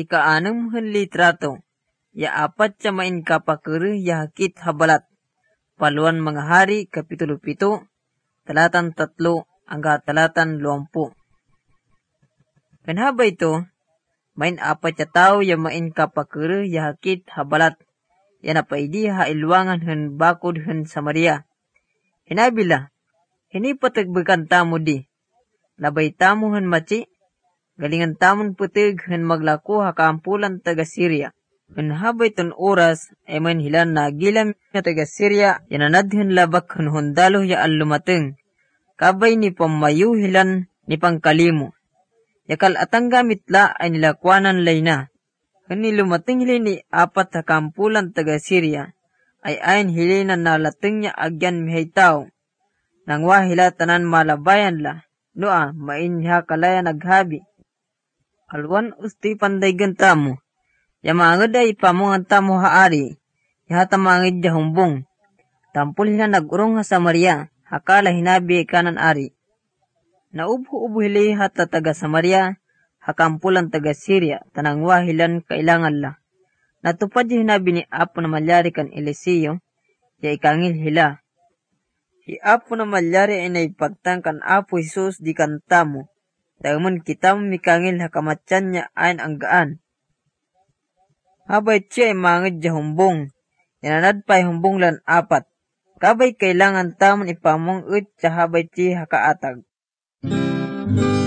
Ika-6 hen litrato. Ya 4 ya main kapakere ya hakit habalat. Paluan mga hari, kapitulo 7, talatan 3 hangga talatan 20. Kanhaba ito, main 4 ya tao ya main kapakere ya hakit habalat. Ya napaidi hailwangan hen bakod hen Samaria. Hinabila, hinipatagbakan tamo di. Labay tamo hen maci, galingan tamon putig hen maglako hakampulan taga Syria. Hen habay ton oras ay man hilan nagilam na taga Syria yananad hen labak hen hondalo ya allumateng. Kabay ni pamayu hilan ni pangkalimo. Yakal atang gamit la ay nilakwanan layna. Hen nilumateng hilin ni 4 hakampulan taga Syria ay ayn hilin na nalateng niya agyan mihay tao. Nangwa hila tanan malabayan la. Noa, main niya kalaya naghabi. Alwan usti pandaygan tamo. Yamangad ay pamungan tamo haari. Yahata mangid ya humbong. Tampul hina nagurong ha Samaria. Hakala hinabi kanan ari. Naubo-ubo hili hata taga Samaria. Hakampulan taga Syria. Tanangwa hilan kailangan la. Natupad yung hinabi ni Apo na malyari kan Eliseo. Ya ikangil hila. Si Apo na malyari ay naipagtang kan Apo Jesus di kantamo. Daman kita mikangil hakamatyan niya ayn ang gaan. Habay siya ay mangid ya humbong. Yananad pa ay humbong lan 4. Kabay kailangan tamon ipamong ut sa habay siya hakaatag.